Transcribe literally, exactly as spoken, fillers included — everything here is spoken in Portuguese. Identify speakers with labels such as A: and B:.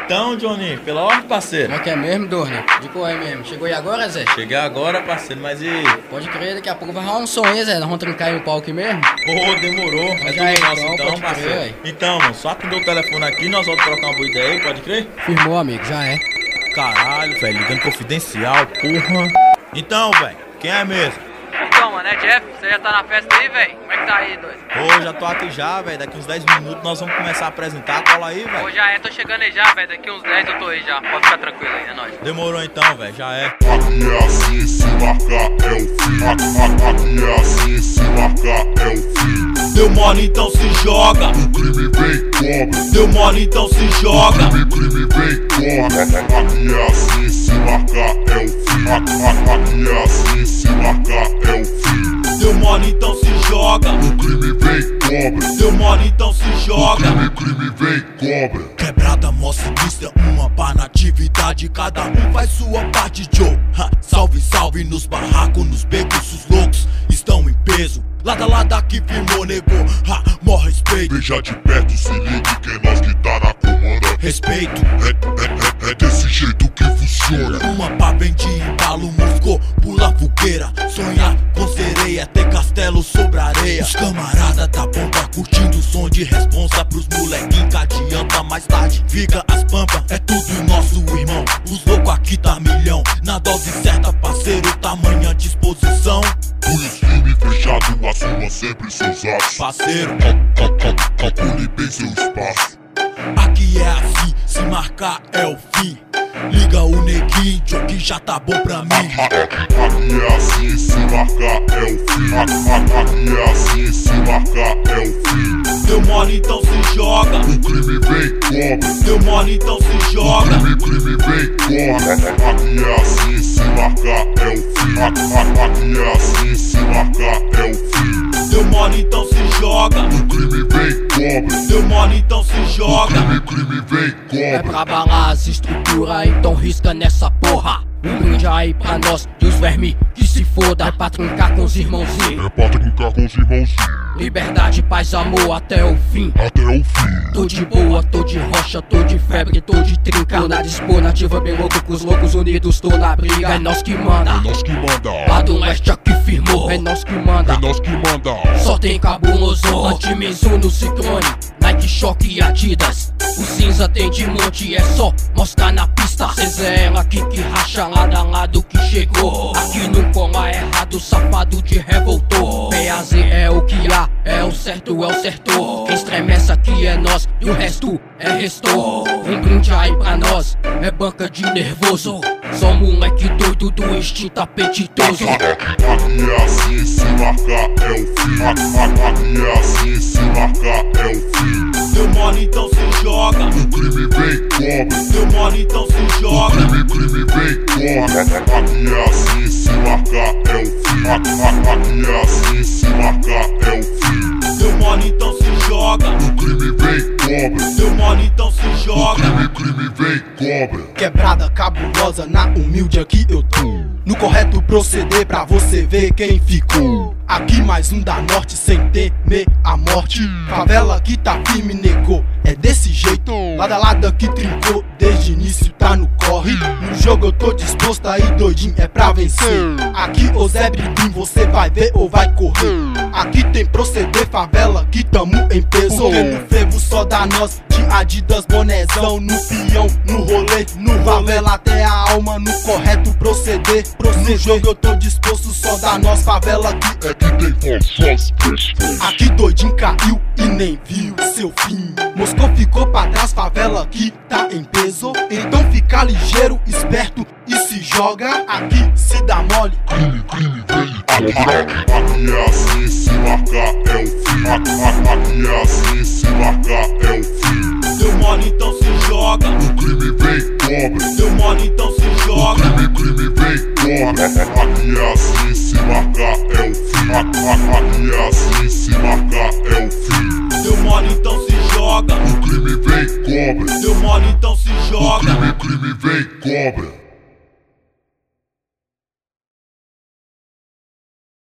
A: Então, Johnny, pela ordem, parceiro.
B: Como é que é mesmo, Dorne? De qual é mesmo? Chegou aí agora, Zé?
A: Cheguei agora, parceiro, mas e...
B: Pode crer, daqui a pouco vai rolar um som aí, Zé. Nós vamos trancar aí o pau aqui mesmo?
A: Pô, demorou. É
B: Já
A: tudo
B: é,
A: nosso,
B: então,
A: então,
B: pode
A: parceiro.
B: crer,
A: Então, mano, só atender o telefone aqui, nós vamos trocar uma boa ideia aí, pode crer?
B: Firmou, amigo, já é.
A: Caralho, velho, ligando confidencial, porra. Então, velho, quem é mesmo?
C: Então, mano, é Jeff, você já tá na festa aí, velho? Como é que tá aí, doido?
A: Pô, já tô aqui já, velho, daqui uns dez minutos nós vamos começar a apresentar, cola aí, velho.
C: Pô, já é, tô chegando aí já, velho, daqui uns dez eu tô aí já, pode ficar tranquilo aí, é nóis.
A: Demorou então, velho, já é.
D: Aqui é assim, se marcar é o fim. Aqui é assim, se marcar é o fim.
A: Deu mole, então se joga.
D: O crime vem, cobra.
A: Deu mole, então se joga.
D: O crime vem, cobra. Aqui é assim, se marcar é o fim. Aqui é assim, se marcar é o fim.
A: Deu mole, então se joga.
D: O crime vem, cobra.
A: Deu mole, então se joga.
D: O crime vem, cobra.
A: Quebrada, mó sinistra, uma pá na atividade. Cada um faz sua parte, Joe. Ha, salve, salve nos barracos, nos becos, os loucos estão em peso. Lada, lada que firmou, negou. Ha, mó respeito.
D: Veja de perto, se ligue que é nós que tá na comanda.
A: Respeito.
D: É, é, é, é desse jeito que funciona.
A: Uma pá vem de embalo, muscou, pula fogueira. Sonhar com sereia, ter castelo sobre areia. Os camarada da bomba curtindo o som de responsa pros molequinhos que adianta mais tarde. Fica as pampas, é tudo nosso irmão. Os loucos aqui tá milhão. Na dose certa, parceiro, tamanha disposição.
D: Punhos firme fechado, assuma sempre seus atos.
A: Parceiro,
D: cal, cal, cal, calcule bem seu espaço.
A: aqui é assim, se marcar é o fim. Liga o neguinho, que já tá bom pra mim.
D: Aqui é assim, se marcar é o fim. Aqui é assim, se marcar é o fim.
A: Deu mole, então se joga.
D: O crime vem, cobra.
A: Deu mole, então se joga.
D: O crime vem, cobra. Aqui é assim, se marcar é o fim. Aqui é assim, se marcar é o fim.
A: Deu mole, então se joga.
D: O crime vem, cobra.
A: Deu mole, então se joga.
D: O crime vem,
B: É
D: cobra.
B: pra abalar as estruturas, então risca nessa porra. Um brinde aí pra nós e os vermes que se foda. É pra trincar com os irmãozinhos.
D: É pra trincar com os irmãozinhos.
B: Liberdade, paz, amor até o fim.
D: Até o fim.
B: Tô de boa, tô de rocha, tô de febre, tô de trinca. Tô na disponativa, bem louco com os loucos unidos, tô na briga. É nós que manda,
D: É nós que manda.
B: lá do leste aqui firmou. É nós que manda,
D: É nós que manda.
B: só tem cabuloso. Anti-Mizuno, Ciclone, Nike, Shock e Adidas. O cinza tem de monte, é só mostrar na pista. Cês é ela aqui que racha lado a lado que chegou. Aqui não cola errado, safado de revoltou. P A Z é o que há, é o certo, é o certo. Quem estremece aqui é nós e o resto é restou. Um brinde aí pra nós, é banca de nervoso. Só moleque doido do instinto apetitoso.
D: Aqui é assim, se marcar é o fim. Aqui é assim, se marcar é o fim.
A: Deu mole, então se joga.
D: O crime vem, cobra.
A: Deu mole, então se joga.
D: Crime, crime vem, cobra. Aqui é assim, se marcar é o fim. Aqui é assim, se marcar é o fim.
A: Deu mole, então se joga.
D: O crime vem, cobra.
A: Deu mole, então se joga.
D: Crime, crime vem, cobra.
E: Quebrada cabulosa, na humilde aqui eu tô. No correto proceder pra você ver quem ficou. Aqui mais um da norte sem temer a morte. Favela que tá firme, negou, é desse jeito. Lada lada que trincou, desde início tá no corre. No jogo eu tô disposto aí, doidinho, é pra vencer. Aqui ô Zé Briguinho, você vai ver ou vai correr. Aqui tem proceder, favela que tamo em peso. Porque no frevo só dá nós, de Adidas, bonezão. No peão, no rolê, no favela até a alma. No correto proceder, no jogo eu tô disposto, só dá nós, favela que
D: É que tem forças pessoas.
E: aqui doidinho caiu e nem viu seu fim. Moscou ficou pra trás, favela que tá em peso. Então fica ligeiro, esperto e se joga. Aqui se dá mole.
D: Crime, crime vem, cobra. Aqui é assim, se marcar é o fim. Aqui é assim, se marcar é o fim.
A: Deu mole, então se joga.
D: O crime vem, cobra.
A: Deu mole, então se joga.
D: Crime, crime vem, cobra. Aqui é assim, se marcar é o fim. Aqui é assim, se marcar é o fim.
A: Deu mole, então se joga.
D: O crime vem, cobra.
A: Deu mole, então se joga.
D: Crime, crime vem, cobra.